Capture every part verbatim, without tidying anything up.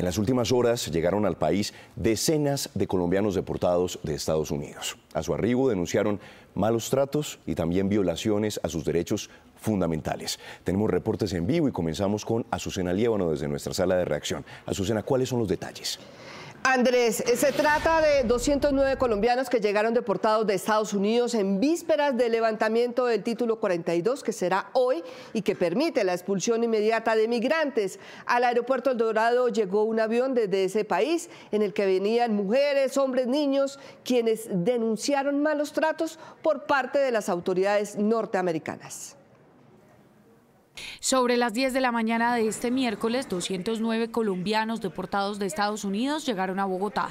En las últimas horas llegaron al país decenas de colombianos deportados de Estados Unidos. A su arribo denunciaron malos tratos y también violaciones a sus derechos fundamentales. Tenemos reportes en vivo y comenzamos con Azucena Liévano desde nuestra sala de reacción. Azucena, ¿cuáles son los detalles? Andrés, se trata de doscientos nueve colombianos que llegaron deportados de Estados Unidos en vísperas del levantamiento del título cuarenta y dos, que será hoy y que permite la expulsión inmediata de migrantes. Al aeropuerto El Dorado llegó un avión desde ese país en el que venían mujeres, hombres, niños, quienes denunciaron malos tratos por parte de las autoridades norteamericanas. Sobre las diez de la mañana de este miércoles, doscientos nueve colombianos deportados de Estados Unidos llegaron a Bogotá.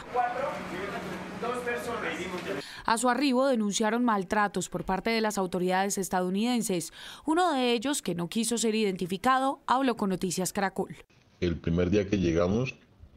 A su arribo denunciaron maltratos por parte de las autoridades estadounidenses. Uno de ellos, que no quiso ser identificado, habló con Noticias Caracol. El primer día que llegamos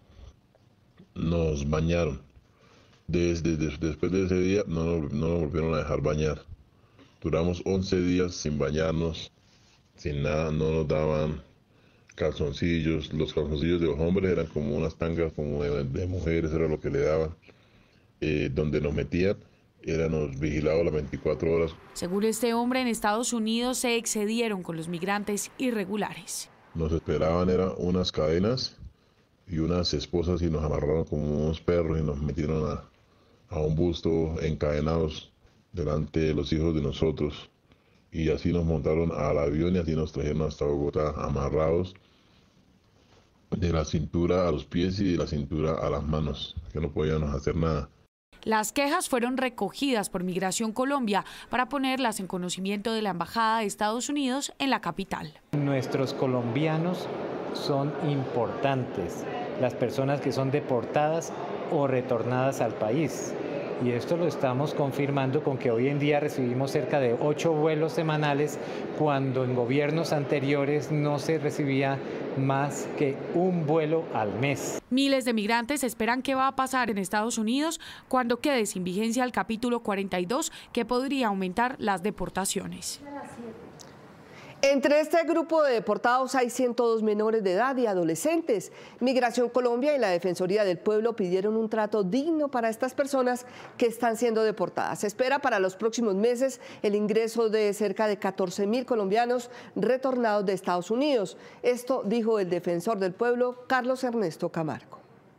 nos bañaron. Desde, desde después de ese día no nos, no nos volvieron a dejar bañar. Duramos once días sin bañarnos. Sin nada, no nos daban calzoncillos. Los calzoncillos de los hombres eran como unas tangas como de, de mujeres, era lo que le daban. Eh, donde nos metían, éramos vigilados las veinticuatro horas. Según este hombre, en Estados Unidos se excedieron con los migrantes irregulares. Nos esperaban eran unas cadenas y unas esposas y nos amarraron como unos perros y nos metieron a, a un busto encadenados delante de los hijos de nosotros. Y así nos montaron al avión y así nos trajeron hasta Bogotá amarrados de la cintura a los pies y de la cintura a las manos, que no podíamos hacer nada. Las quejas fueron recogidas por Migración Colombia para ponerlas en conocimiento de la Embajada de Estados Unidos en la capital. Nuestros colombianos son importantes, las personas que son deportadas o retornadas al país. Y esto lo estamos confirmando con que hoy en día recibimos cerca de ocho vuelos semanales, cuando en gobiernos anteriores no se recibía más que un vuelo al mes. Miles de migrantes esperan qué va a pasar en Estados Unidos cuando quede sin vigencia el capítulo cuarenta y dos, que podría aumentar las deportaciones. Entre este grupo de deportados hay ciento dos menores de edad y adolescentes. Migración Colombia y la Defensoría del Pueblo pidieron un trato digno para estas personas que están siendo deportadas. Se espera para los próximos meses el ingreso de cerca de catorce mil colombianos retornados de Estados Unidos. Esto dijo el defensor del pueblo, Carlos Ernesto Camargo.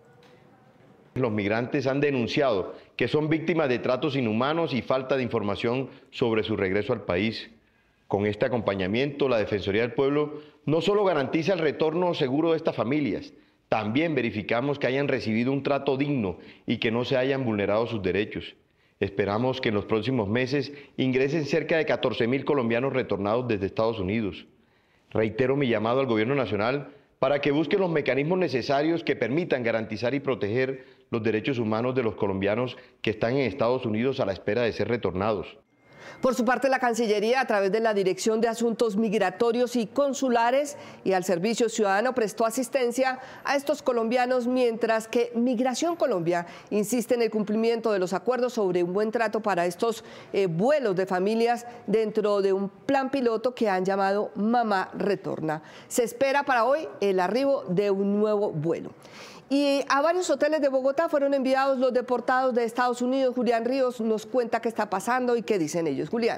Los migrantes han denunciado que son víctimas de tratos inhumanos y falta de información sobre su regreso al país. Con este acompañamiento, la Defensoría del Pueblo no solo garantiza el retorno seguro de estas familias, también verificamos que hayan recibido un trato digno y que no se hayan vulnerado sus derechos. Esperamos que en los próximos meses ingresen cerca de catorce mil colombianos retornados desde Estados Unidos. Reitero mi llamado al Gobierno Nacional para que busque los mecanismos necesarios que permitan garantizar y proteger los derechos humanos de los colombianos que están en Estados Unidos a la espera de ser retornados. Por su parte, la Cancillería, a través de la Dirección de Asuntos Migratorios y Consulares y al Servicio Ciudadano, prestó asistencia a estos colombianos, mientras que Migración Colombia insiste en el cumplimiento de los acuerdos sobre un buen trato para estos eh, vuelos de familias dentro de un plan piloto que han llamado Mamá Retorna. Se espera para hoy el arribo de un nuevo vuelo. Y a varios hoteles de Bogotá fueron enviados los deportados de Estados Unidos. Julián Ríos nos cuenta qué está pasando y qué dicen ellos. Julián.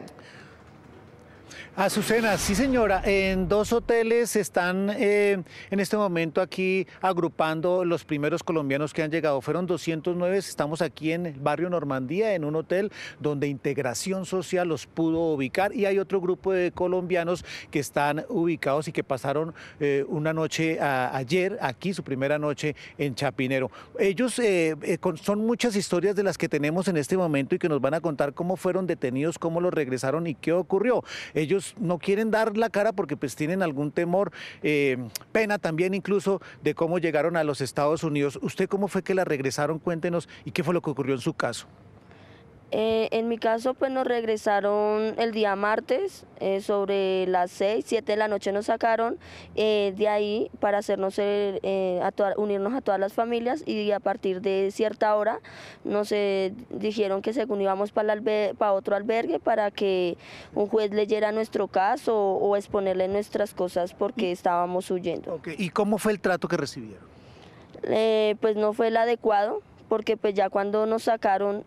Azucena, sí señora, en dos hoteles están eh, en este momento aquí agrupando los primeros colombianos que han llegado. Fueron doscientos nueve, estamos aquí en el barrio Normandía, en un hotel donde Integración Social los pudo ubicar, y hay otro grupo de colombianos que están ubicados y que pasaron eh, una noche a, ayer aquí, su primera noche en Chapinero. Ellos eh, eh, con, son muchas historias de las que tenemos en este momento y que nos van a contar cómo fueron detenidos, cómo los regresaron y qué ocurrió. Ellos no quieren dar la cara porque pues tienen algún temor, eh, pena también incluso de cómo llegaron a los Estados Unidos. ¿Usted cómo fue que la regresaron? Cuéntenos, y qué fue lo que ocurrió en su caso. Eh, en mi caso, pues nos regresaron el día martes, eh, sobre las seis, siete de la noche nos sacaron eh, de ahí para hacernos eh, a toda, unirnos a todas las familias, y a partir de cierta hora nos eh, dijeron que según íbamos para, para otro albergue para que un juez leyera nuestro caso o, o exponerle nuestras cosas porque estábamos huyendo. Okay. ¿Y cómo fue el trato que recibieron? eh, pues no fue el adecuado, porque pues ya cuando nos sacaron,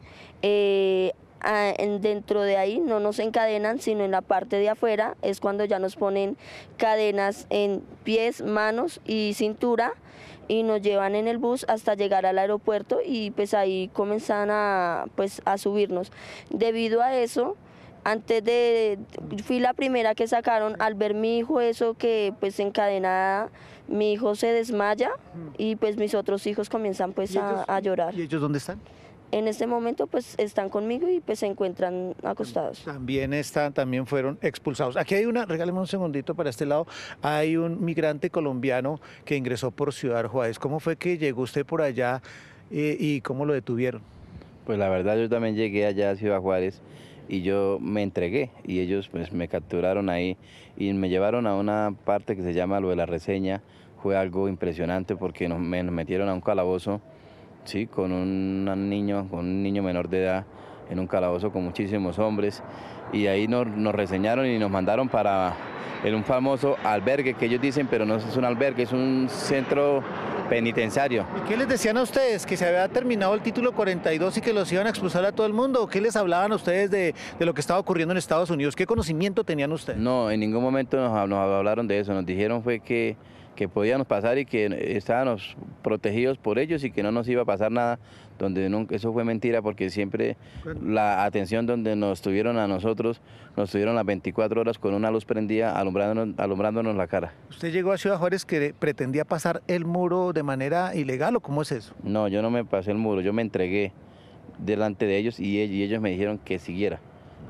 eh, a, en, dentro de ahí no nos encadenan, sino en la parte de afuera es cuando ya nos ponen cadenas en pies, manos y cintura, y nos llevan en el bus hasta llegar al aeropuerto, y pues ahí comienzan a, pues, a subirnos. Debido a eso, antes de, fui la primera que sacaron. Al ver mi hijo eso, que pues encadenada, mi hijo se desmaya y pues mis otros hijos comienzan pues a, a llorar. ¿Y ellos dónde están? En este momento pues están conmigo y pues se encuentran acostados. También están, también fueron expulsados. Aquí hay una, regáleme un segundito para este lado, hay un migrante colombiano que ingresó por Ciudad Juárez. ¿Cómo fue que llegó usted por allá eh, y cómo lo detuvieron? Pues la verdad yo también llegué allá a Ciudad Juárez y yo me entregué y ellos pues me capturaron ahí y me llevaron a una parte que se llama lo de la reseña. Fue algo impresionante porque nos, me, nos metieron a un calabozo, sí, con un niño, con un niño menor de edad, en un calabozo con muchísimos hombres, y ahí nos, nos reseñaron y nos mandaron para en un famoso albergue que ellos dicen, pero no es un albergue, es un centro penitenciario. ¿Y qué les decían a ustedes? ¿Que se había terminado el título cuarenta y dos y que los iban a expulsar a todo el mundo? ¿O qué les hablaban a ustedes de, de lo que estaba ocurriendo en Estados Unidos? ¿Qué conocimiento tenían ustedes? No, en ningún momento nos, nos hablaron de eso, nos dijeron fue que que podíamos pasar y que estábamos protegidos por ellos y que no nos iba a pasar nada, donde nunca, eso fue mentira, porque siempre la atención donde nos tuvieron a nosotros, nos tuvieron las veinticuatro horas con una luz prendida alumbrándonos, alumbrándonos la cara. ¿Usted llegó a Ciudad Juárez que pretendía pasar el muro de manera ilegal o cómo es eso? No, yo no me pasé el muro, yo me entregué delante de ellos y ellos, y ellos me dijeron que siguiera.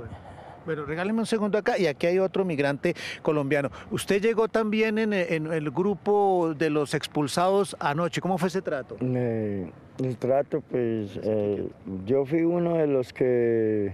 Bueno, regáleme un segundo acá, y aquí hay otro migrante colombiano. Usted llegó también en, en el grupo de los expulsados anoche. ¿Cómo fue ese trato? Eh, el trato, pues, eh, yo fui uno de los que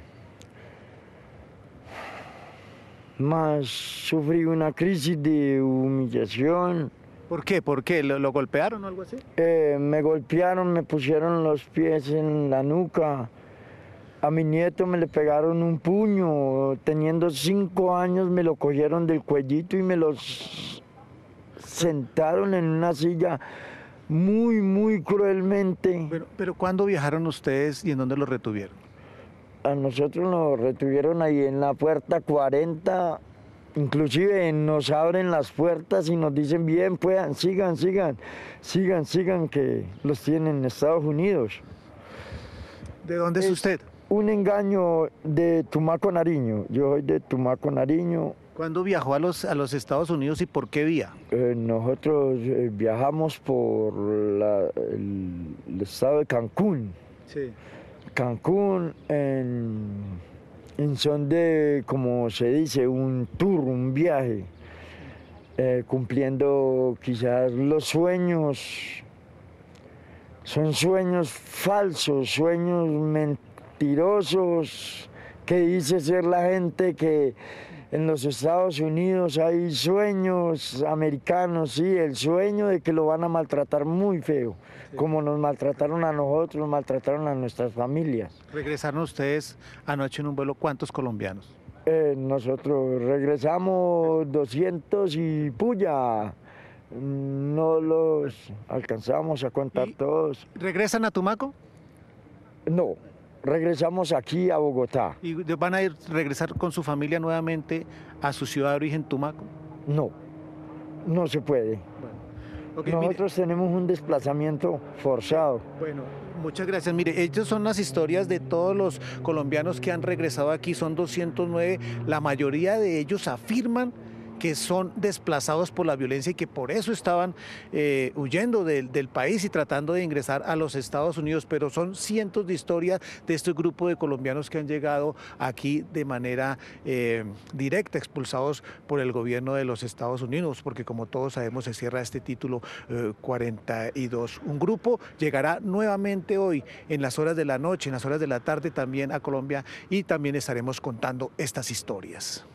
más sufrí una crisis de humillación. ¿Por qué? ¿Por qué? ¿Lo, lo golpearon o algo así? Eh, me golpearon, me pusieron los pies en la nuca. A mi nieto me le pegaron un puño, teniendo cinco años me lo cogieron del cuellito y me los sentaron en una silla muy, muy cruelmente. Pero, pero ¿cuándo viajaron ustedes y en dónde los retuvieron? A nosotros nos retuvieron ahí en la puerta cuarenta, inclusive nos abren las puertas y nos dicen bien, puedan, sigan, sigan, sigan, sigan, que los tienen en Estados Unidos. ¿De dónde es, es usted? Un engaño de Tumaco, Nariño. Yo soy de Tumaco, Nariño. ¿Cuándo viajó a los, a los Estados Unidos y por qué vía? Eh, nosotros eh, viajamos por la, el, el estado de Cancún. Sí. Cancún en, en son de, como se dice, un tour, un viaje, eh, cumpliendo quizás los sueños. Son sueños falsos, sueños mentirosos que dice ser la gente que en los Estados Unidos hay sueños americanos, sí, el sueño de que lo van a maltratar muy feo, sí, como nos maltrataron a nosotros, nos maltrataron a nuestras familias. ¿Regresaron ustedes anoche en un vuelo cuántos colombianos? Eh, nosotros regresamos doscientos y puya. No los alcanzamos a contar todos. ¿Regresan a Tumaco? No, regresamos aquí a Bogotá. ¿Y van a ir regresar con su familia nuevamente a su ciudad de origen, Tumaco? No, no se puede. Bueno, okay, nosotros mire, tenemos un desplazamiento forzado. Bueno, muchas gracias. Mire, estas son las historias de todos los colombianos que han regresado aquí, son doscientos nueve. La mayoría de ellos afirman que son desplazados por la violencia y que por eso estaban eh, huyendo de, del país y tratando de ingresar a los Estados Unidos, pero son cientos de historias de este grupo de colombianos que han llegado aquí de manera eh, directa, expulsados por el gobierno de los Estados Unidos, porque como todos sabemos se cierra este título eh, cuarenta y dos. Un grupo llegará nuevamente hoy en las horas de la noche, en las horas de la tarde también a Colombia, y también estaremos contando estas historias.